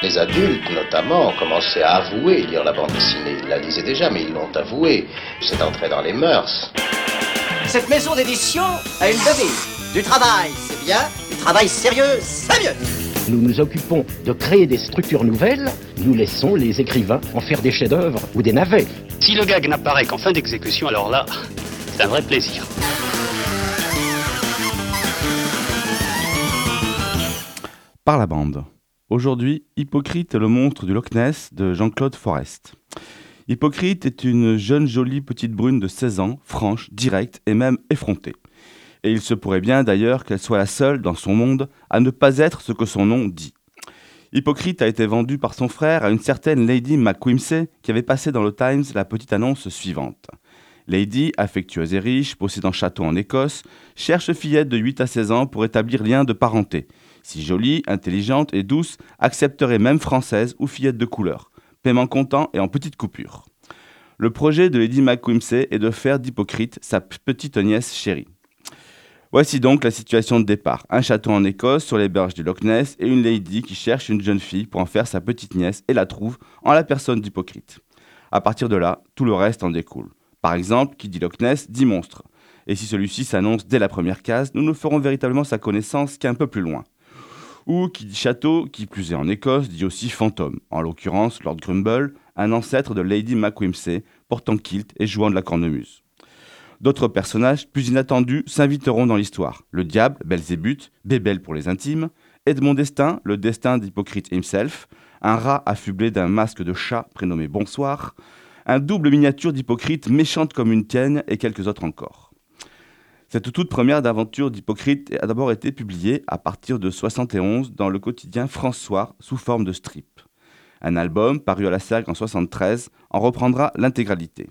Les adultes, notamment, ont commencé à avouer lire la bande dessinée. Ils la lisaient déjà, mais ils l'ont avoué. C'est entré dans les mœurs. Cette maison d'édition a une devise. Du travail, c'est bien. Du travail sérieux, c'est mieux. Nous nous occupons de créer des structures nouvelles. Nous laissons les écrivains en faire des chefs-d'œuvre ou des navets. Si le gag n'apparaît qu'en fin d'exécution, alors là, c'est un vrai plaisir. Par la bande. Aujourd'hui, Hypocrite est le monstre du Loch Ness de Jean-Claude Forest. Hypocrite est une jeune jolie petite brune de 16 ans, franche, directe et même effrontée. Et il se pourrait bien d'ailleurs qu'elle soit la seule dans son monde à ne pas être ce que son nom dit. Hypocrite a été vendu par son frère à une certaine Lady McQuimsey qui avait passé dans le Times la petite annonce suivante. Lady, affectueuse et riche, possédant château en Écosse, cherche fillette de 8 à 16 ans pour établir lien de parenté. Si jolie, intelligente et douce, accepterait même française ou fillette de couleur. Paiement comptant et en petite coupure. Le projet de Lady McQuimsey est de faire d'Hypocrite sa petite nièce chérie. Voici donc la situation de départ. Un château en Écosse sur les berges du Loch Ness et une lady qui cherche une jeune fille pour en faire sa petite nièce et la trouve en la personne d'Hypocrite. À partir de là, tout le reste en découle. Par exemple, qui dit Loch Ness dit monstre. Et si celui-ci s'annonce dès la première case, nous ne ferons véritablement sa connaissance qu'un peu plus loin. Ou qui dit château, qui plus est en Écosse, dit aussi fantôme. En l'occurrence, Lord Grumble, un ancêtre de Lady McQuimsey, portant kilt et jouant de la cornemuse. D'autres personnages plus inattendus s'inviteront dans l'histoire. Le diable, Belzébuth, Bébel pour les intimes, Edmond Destin, le destin d'Hypocrite himself, un rat affublé d'un masque de chat prénommé Bonsoir, un double miniature d'Hypocrite méchante comme une tienne et quelques autres encore. Cette toute première aventure d'Hypocrite a d'abord été publiée à partir de 71 dans le quotidien François sous forme de strip. Un album, paru à la Sergue en 73, en reprendra l'intégralité.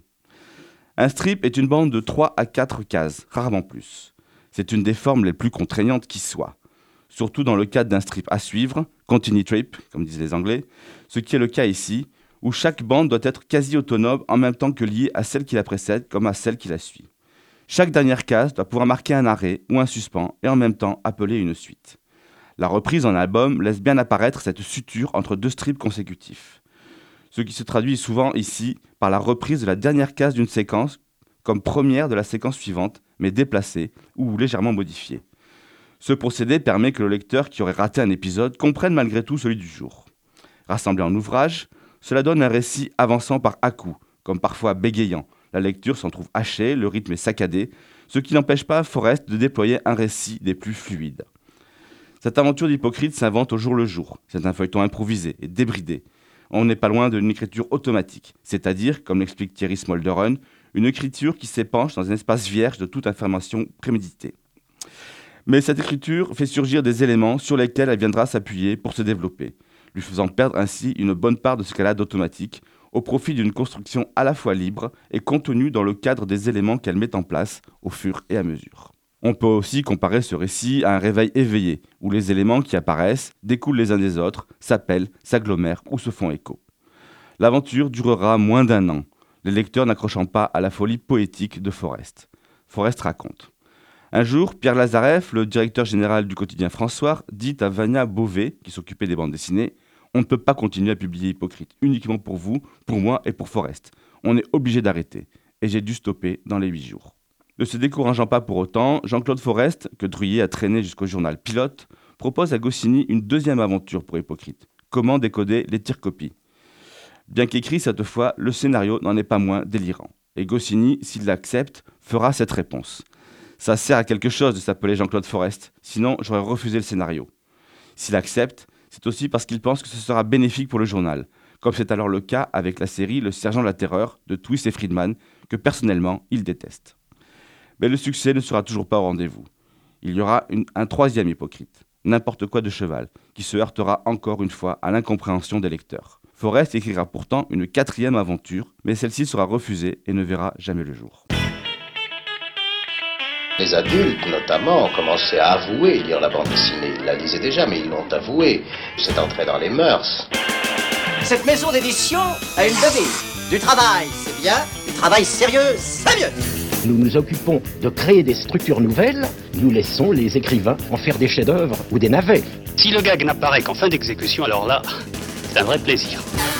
Un strip est une bande de 3 à 4 cases, rarement plus. C'est une des formes les plus contraignantes qui soit. Surtout dans le cadre d'un strip à suivre, continue trip, comme disent les Anglais, ce qui est le cas ici, où chaque bande doit être quasi autonome en même temps que liée à celle qui la précède comme à celle qui la suit. Chaque dernière case doit pouvoir marquer un arrêt ou un suspens et en même temps appeler une suite. La reprise en album laisse bien apparaître cette suture entre deux strips consécutifs. Ce qui se traduit souvent ici par la reprise de la dernière case d'une séquence comme première de la séquence suivante, mais déplacée ou légèrement modifiée. Ce procédé permet que le lecteur qui aurait raté un épisode comprenne malgré tout celui du jour. Rassemblé en ouvrage, cela donne un récit avançant par à-coups, comme parfois bégayant. La lecture s'en trouve hachée, le rythme est saccadé, ce qui n'empêche pas Forest de déployer un récit des plus fluides. Cette aventure d'Hypocrite s'invente au jour le jour. C'est un feuilleton improvisé et débridé. On n'est pas loin d'une écriture automatique, c'est-à-dire, comme l'explique Thierry Smolderun, une écriture qui s'épanche dans un espace vierge de toute information préméditée. Mais cette écriture fait surgir des éléments sur lesquels elle viendra s'appuyer pour se développer, lui faisant perdre ainsi une bonne part de ce qu'elle a d'automatique, au profit d'une construction à la fois libre et contenue dans le cadre des éléments qu'elle met en place au fur et à mesure. On peut aussi comparer ce récit à un réveil éveillé, où les éléments qui apparaissent découlent les uns des autres, s'appellent, s'agglomèrent ou se font écho. L'aventure durera moins d'1 an, les lecteurs n'accrochant pas à la folie poétique de Forest. Forest raconte. Un jour, Pierre Lazareff, le directeur général du quotidien François, dit à Vania Beauvais, qui s'occupait des bandes dessinées, « On ne peut pas continuer à publier Hypocrite, uniquement pour vous, pour moi et pour Forest. On est obligé d'arrêter. » Et j'ai dû stopper dans les 8 jours. Ne se décourageant pas pour autant, Jean-Claude Forest, que Druillet a traîné jusqu'au journal Pilote, propose à Goscinny une deuxième aventure pour Hypocrite. Comment décoder les tirs-copies. Bien qu'écrit cette fois, le scénario n'en est pas moins délirant. Et Goscinny, s'il l'accepte, fera cette réponse. Ça sert à quelque chose de s'appeler Jean-Claude Forest, sinon j'aurais refusé le scénario. S'il accepte, c'est aussi parce qu'il pense que ce sera bénéfique pour le journal, comme c'est alors le cas avec la série Le Sergent de la Terreur de Twist et Friedman, que personnellement il déteste. Mais le succès ne sera toujours pas au rendez-vous. Il y aura un troisième Hypocrite, n'importe quoi de cheval, qui se heurtera encore une fois à l'incompréhension des lecteurs. Forest écrira pourtant une 4e aventure, mais celle-ci sera refusée et ne verra jamais le jour. Les adultes, notamment, ont commencé à avouer lire la bande dessinée. Ils la lisaient déjà, mais ils l'ont avoué. C'est entré dans les mœurs. Cette maison d'édition a une devise. Du travail, c'est bien. Du travail sérieux, c'est mieux. Nous nous occupons de créer des structures nouvelles. Nous laissons les écrivains en faire des chefs-d'œuvre ou des navets. Si le gag n'apparaît qu'en fin d'exécution, alors là, C'est un vrai plaisir.